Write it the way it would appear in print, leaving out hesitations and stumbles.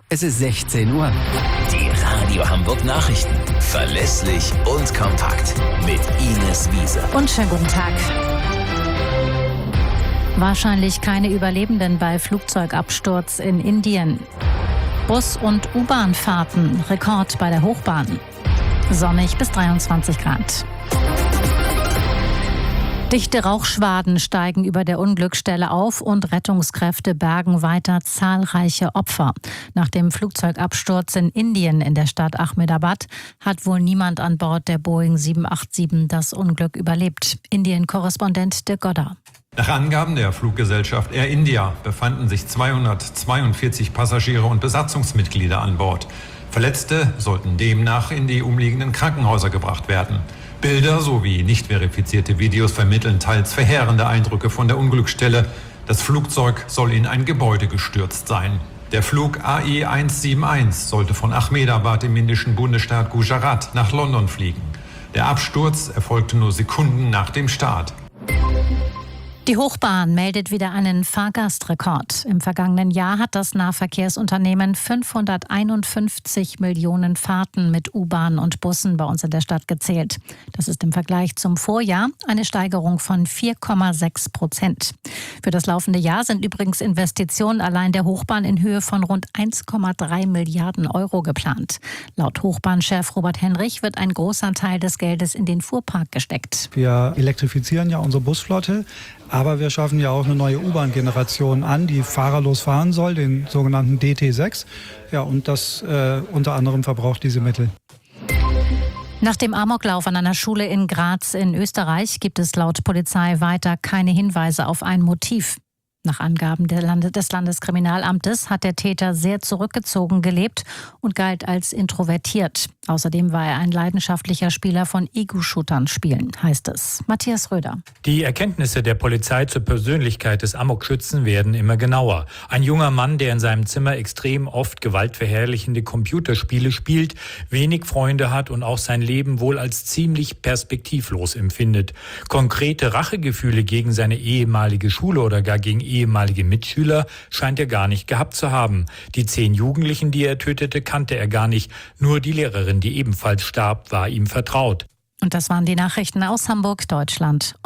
Es ist 16 Uhr. Die Radio Hamburg Nachrichten. Verlässlich und kompakt. Mit Ines Wiese. Und schönen guten Tag. Wahrscheinlich keine Überlebenden bei Flugzeugabsturz in Indien. Bus- und U-Bahn-Fahrten, Rekord bei der Hochbahn. Sonnig bis 23 Grad. Dichte Rauchschwaden steigen über der Unglücksstelle auf und Rettungskräfte bergen weiter zahlreiche Opfer. Nach dem Flugzeugabsturz in Indien in der Stadt Ahmedabad hat wohl niemand an Bord der Boeing 787 das Unglück überlebt. Indien-Korrespondent de Godda. Nach Angaben der Fluggesellschaft Air India befanden sich 242 Passagiere und Besatzungsmitglieder an Bord. Verletzte sollten demnach in die umliegenden Krankenhäuser gebracht werden. Bilder sowie nicht verifizierte Videos vermitteln teils verheerende Eindrücke von der Unglücksstelle. Das Flugzeug soll in ein Gebäude gestürzt sein. Der Flug AE 171 sollte von Ahmedabad im indischen Bundesstaat Gujarat nach London fliegen. Der Absturz erfolgte nur Sekunden nach dem Start. Die Hochbahn meldet wieder einen Fahrgastrekord. Im vergangenen Jahr hat das Nahverkehrsunternehmen 551 Millionen Fahrten mit U-Bahn und Bussen bei uns in der Stadt gezählt. Das ist im Vergleich zum Vorjahr eine Steigerung von 4,6%. Für das laufende Jahr sind übrigens Investitionen allein der Hochbahn in Höhe von rund 1,3 Milliarden Euro geplant. Laut Hochbahnchef Robert Henrich wird ein großer Teil des Geldes in den Fuhrpark gesteckt. Wir elektrifizieren ja unsere Busflotte. Aber wir schaffen ja auch eine neue U-Bahn-Generation an, die fahrerlos fahren soll, den sogenannten DT6. Ja, und das unter anderem verbraucht diese Mittel. Nach dem Amoklauf an einer Schule in Graz in Österreich gibt es laut Polizei weiter keine Hinweise auf ein Motiv. Nach Angaben des Landeskriminalamtes hat der Täter sehr zurückgezogen gelebt und galt als introvertiert. Außerdem war er ein leidenschaftlicher Spieler von Ego-Shootern spielen, heißt es. Matthias Röder. Die Erkenntnisse der Polizei zur Persönlichkeit des Amokschützen werden immer genauer. Ein junger Mann, der in seinem Zimmer extrem oft gewaltverherrlichende Computerspiele spielt, wenig Freunde hat und auch sein Leben wohl als ziemlich perspektivlos empfindet. Konkrete Rachegefühle gegen seine ehemalige Schule oder gar gegen ehemalige Mitschüler scheint er gar nicht gehabt zu haben. Die 10 Jugendlichen, die er tötete, kannte er gar nicht. Nur die Lehrerin, die ebenfalls starb, war ihm vertraut. Und das waren die Nachrichten aus Hamburg, Deutschland.